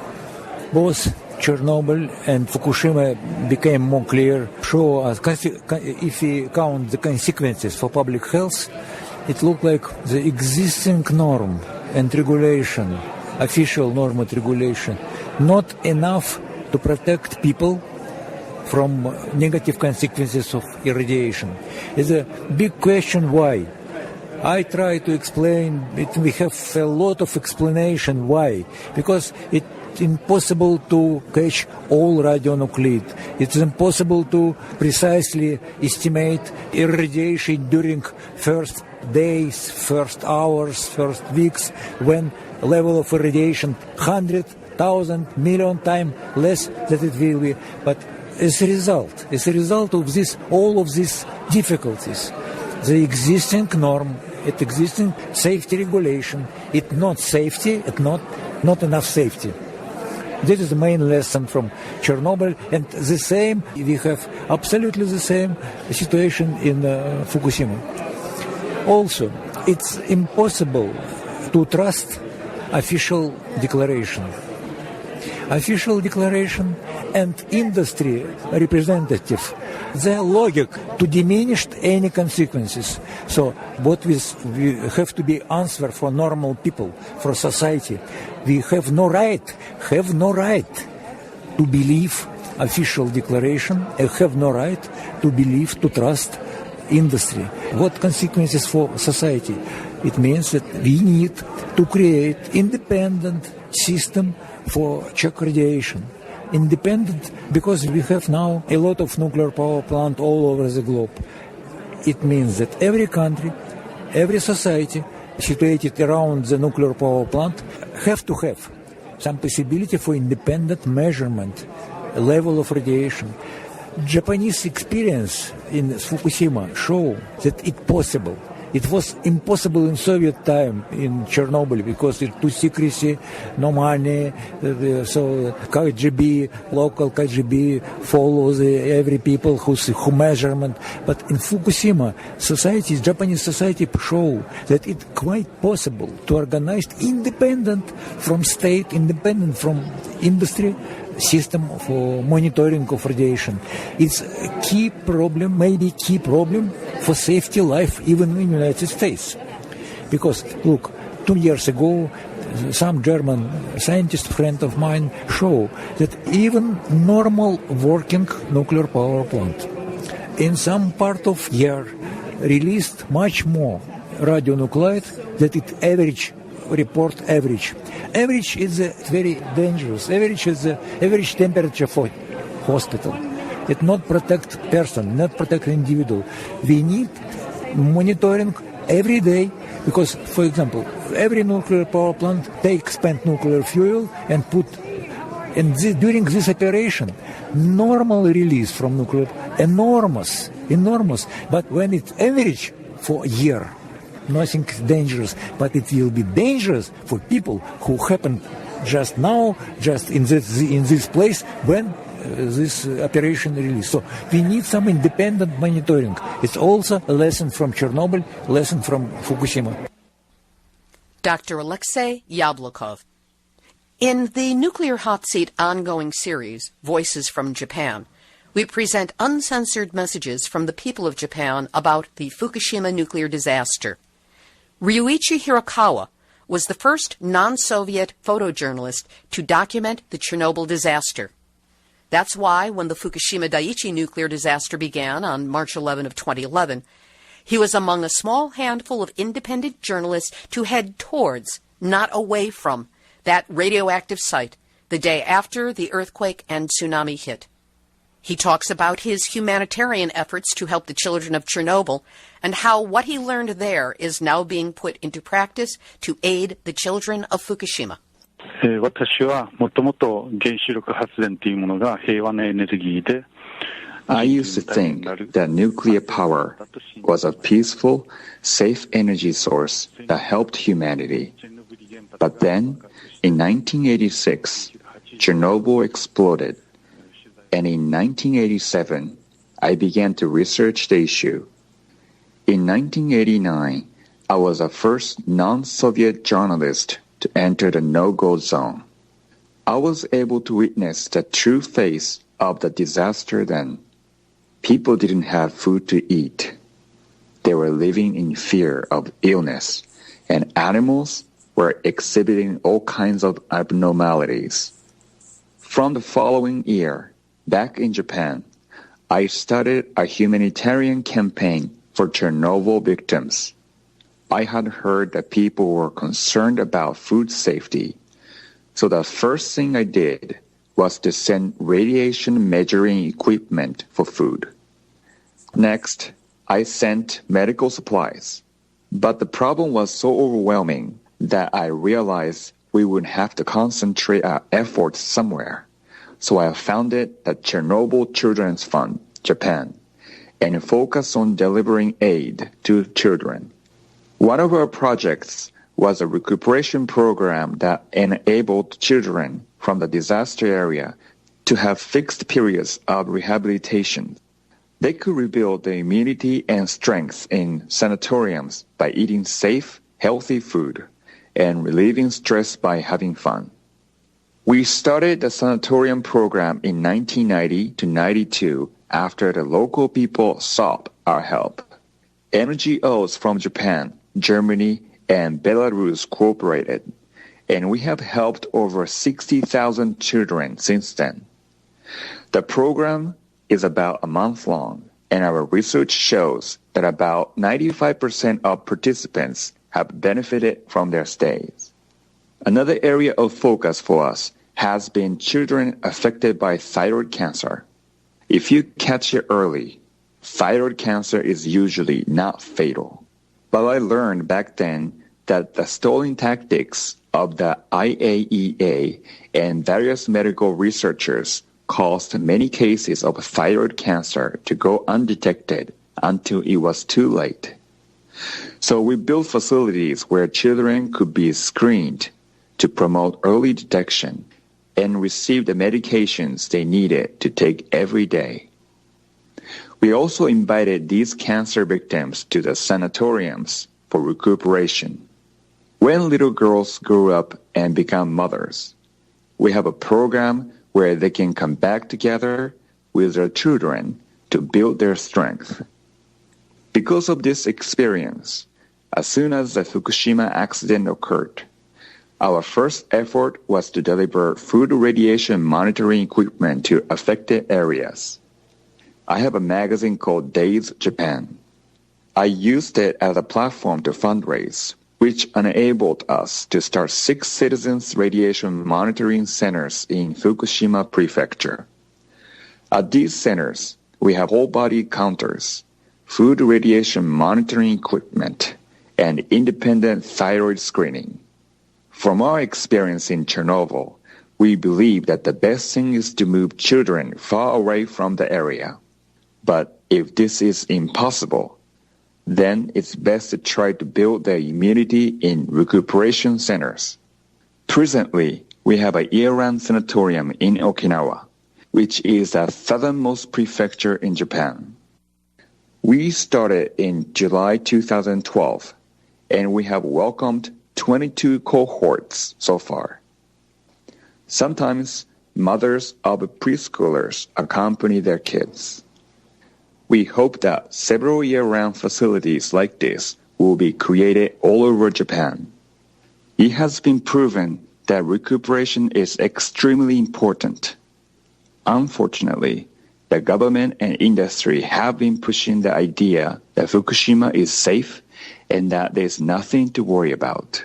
Both Chernobyl and Fukushima became more clear, show us, if we count the consequences for public health, it looked like the existing norm and regulation, official norm and regulation, not enough to protect people from negative consequences of irradiation. It's a big question why. I try to explain it. We have a lot of explanation why. Because it's impossible to catch all radionuclide. It's impossible to precisely estimate irradiation during first days, first hours, first weeks, when level of irradiation 100,000 million times less than it will be. But as a result of this, all of these difficulties, the existing norm, it existing safety regulation. It's not safety, it's not enough safety. This is the main lesson from Chernobyl, and the same, we have absolutely the same situation in Fukushima. Also, it's impossible to trust official declaration. Official declaration and industry representative, their logic to diminish any consequences. So what we have to be answer for normal people, for society. We have no right to believe official declaration, and have no right to believe, to trust industry. What consequences for society? It means that we need to create independent system for check radiation. Independent because we have now a lot of nuclear power plant all over the globe. It means that every country, every society situated around the nuclear power plant have to have some possibility for independent measurement, level of radiation. Japanese experience in Fukushima show that it's possible. It was impossible in Soviet time in Chernobyl because it's too secrecy, no money, so KGB, local KGB follows every people who measurement. But in Fukushima, Japanese society show that it's quite possible to organize independent from state, independent from industry, system for monitoring of radiation. It's a key problem, maybe key problem for safety life even in the United States. Because, look, 2 years ago, some German scientist friend of mine show that even normal working nuclear power plant in some part of year released much more radionuclide that it report average. Average is very dangerous. Average is the average temperature for hospital. It not protect person, not protect individual. We need monitoring every day because, for example, every nuclear power plant, they expand nuclear fuel and during this operation, normal release from nuclear, enormous. But when it's average for a year, nothing dangerous, but it will be dangerous for people who happen just now, just in this place when this operation release. So we need some independent monitoring. It's also a lesson from Chernobyl, lesson from Fukushima. Dr. Alexei Yablokov. In the Nuclear Hot Seat ongoing series, Voices from Japan, we present uncensored messages from the people of Japan about the Fukushima nuclear disaster. Ryuichi Hirakawa was the first non-Soviet photojournalist to document the Chernobyl disaster. That's why when the Fukushima Daiichi nuclear disaster began on March 11 of 2011, he was among a small handful of independent journalists to head towards, not away from, that radioactive site the day after the earthquake and tsunami hit. He talks about his humanitarian efforts to help the children of Chernobyl and how what he learned there is now being put into practice to aid the children of Fukushima. 私はもともと原子力発電というものが平和なエネルギーで I used to think that nuclear power was a peaceful, safe energy source that helped humanity. But then, in 1986, Chernobyl exploded. And in 1987, I began to research the issue. In 1989, I was the first non-Soviet journalist to enter the no-go zone. I was able to witness the true face of the disaster then. People didn't have food to eat. They were living in fear of illness, and animals were exhibiting all kinds of abnormalities. From the following year, back in Japan, I started a humanitarian campaign for Chernobyl victims. I had heard that people were concerned about food safety, so the first thing I did was to send radiation measuring equipment for food. Next, I sent medical supplies. But the problem was so overwhelming that I realized we would have to concentrate our efforts somewhere. So I founded the Chernobyl Children's Fund, Japan, and focus on delivering aid to children. One of our projects was a recuperation program that enabled children from the disaster area to have fixed periods of rehabilitation. They could rebuild their immunity and strength in sanatoriums by eating safe, healthy food and relieving stress by having fun. We started the sanatorium program in 1990 to 92 after the local people sought our help. NGOs from Japan, Germany, and Belarus cooperated, and we have helped over 60,000 children since then. The program is about a month long, and our research shows that about 95% of participants have benefited from their stays. Another area of focus for us has been children affected by thyroid cancer. If you catch it early, thyroid cancer is usually not fatal. But I learned back then that the stalling tactics of the IAEA and various medical researchers caused many cases of thyroid cancer to go undetected until it was too late. So we built facilities where children could be screened to promote early detection and receive the medications they needed to take every day. We also invited these cancer victims to the sanatoriums for recuperation. When little girls grow up and become mothers, we have a program where they can come back together with their children to build their strength. Because of this experience, as soon as the Fukushima accident occurred, our first effort was to deliver food radiation monitoring equipment to affected areas. I have a magazine called Days Japan. I used it as a platform to fundraise, which enabled us to start 6 citizens' radiation monitoring centers in Fukushima Prefecture. At these centers, we have whole-body counters, food radiation monitoring equipment, and independent thyroid screening. From our experience in Chernobyl, we believe that the best thing is to move children far away from the area. But if this is impossible, then it's best to try to build their immunity in recuperation centers. Presently, we have a year-round sanatorium in Okinawa, which is the southernmost prefecture in Japan. We started in July 2012, and we have welcomed 22 cohorts so far. Sometimes mothers of preschoolers accompany their kids. We hope that several year-round facilities like this will be created all over Japan. It has been proven that recuperation is extremely important. Unfortunately, the government and industry have been pushing the idea that Fukushima is safe and that there's nothing to worry about.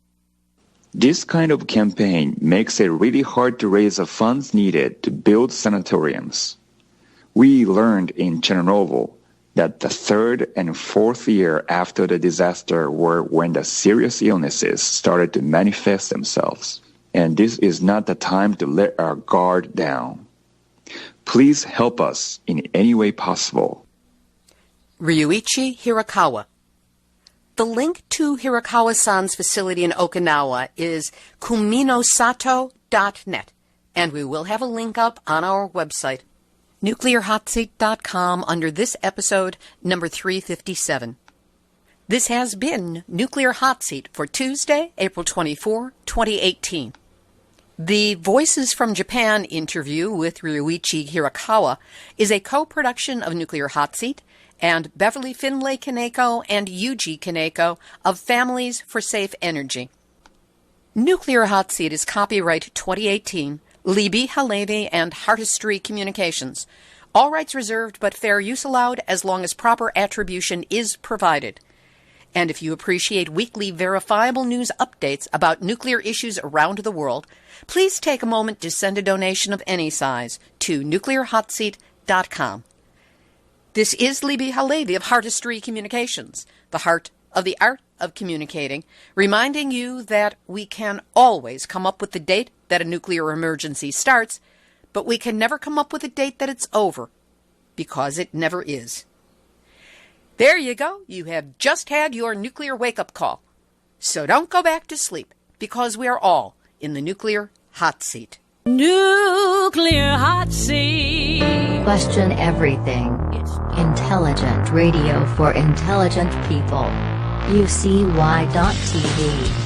This kind of campaign makes it really hard to raise the funds needed to build sanatoriums. We learned in Chernobyl that the 3rd and 4th year after the disaster were when the serious illnesses started to manifest themselves. And this is not the time to let our guard down. Please help us in any way possible. Ryuichi Hirakawa. The link to Hirakawa-san's facility in Okinawa is kuminosato.net, and we will have a link up on our website, nuclearhotseat.com, under this episode, number 357. This has been Nuclear Hot Seat for Tuesday, April 24, 2018. The Voices from Japan interview with Ryuichi Hirakawa is a co-production of Nuclear Hot Seat and Beverly Finlay Kaneko and Yuji Kaneko of Families for Safe Energy. Nuclear Hot Seat is copyright 2018, Libby Halevi and Heartistry Communications. All rights reserved, but fair use allowed as long as proper attribution is provided. And if you appreciate weekly verifiable news updates about nuclear issues around the world, please take a moment to send a donation of any size to nuclearhotseat.com. This is Libby Halevi of Heartistry Communications, the heart of the art of communicating, reminding you that we can always come up with the date that a nuclear emergency starts, but we can never come up with a date that it's over, because it never is. There you go. You have just had your nuclear wake-up call. So don't go back to sleep, because we are all in the nuclear hot seat. Nuclear hot seat. Question everything. Intelligent radio for intelligent people. UCY.tv